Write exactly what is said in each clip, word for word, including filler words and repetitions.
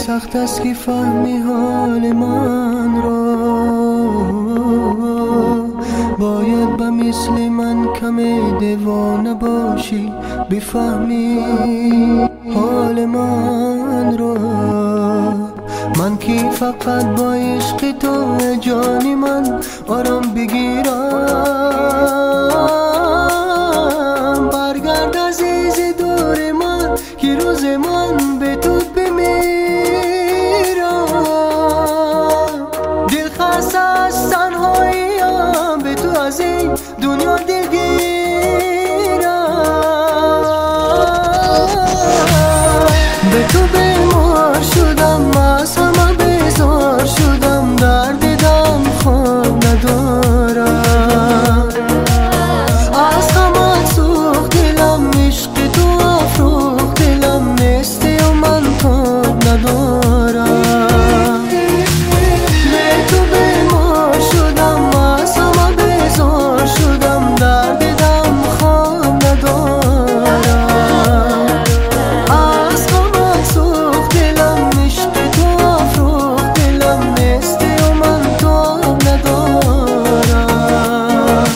سخت است که فهمی حال من را، باید به مثل من کم دیوانه باشی بفهمی حال من را. من که فقط با عشق تو جانی من آرام بگیرم، برگرد عزیز دور من که روز من به تو بمیرم. دل خسته از تنهاییم، به تو از این دنیا دلگیرم. به تو بیمار شدم، از همه بیزار شدم، درد دم خواب ندارم. از همه سوخت دلم، عشق تو افروخت دلم، نیستی و من خواب ندارم. به تو بیمار شدم، از همه بیزار شدم، درد دم خواب ندارم. از همه سوخت دلم، عشق تو افروخت دلم، نیستی و من خواب ندارم.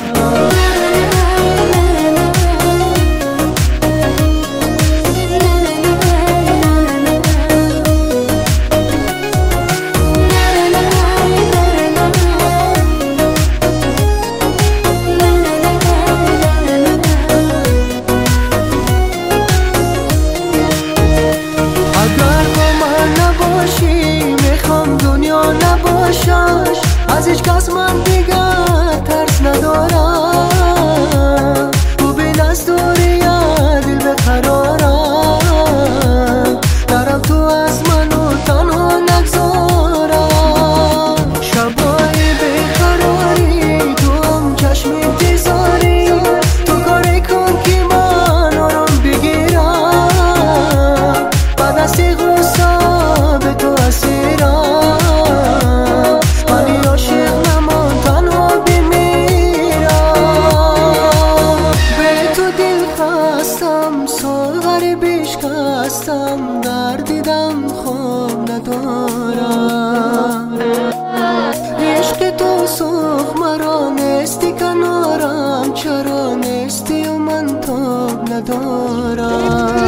میخوام دنیا نباشش، از هیچ کس من دیگر ترس ندارم. تو بین از دوری دل بقرارم، درم تو از منو تنها نگذارم. شبای بیقراری تو هم چشم انتظاری، تو کاری کن که من آرام بگیرم. بعد از غصه به تو اسیرم، ولی عاشق نمان تنها بمیرم. به تو دل خستم، ساغر بشکستم، درد دیدم خواب ندارم. عشق تو سوخت مرا، نیستی کنارم، چرا نیستی و من تاب ندارم.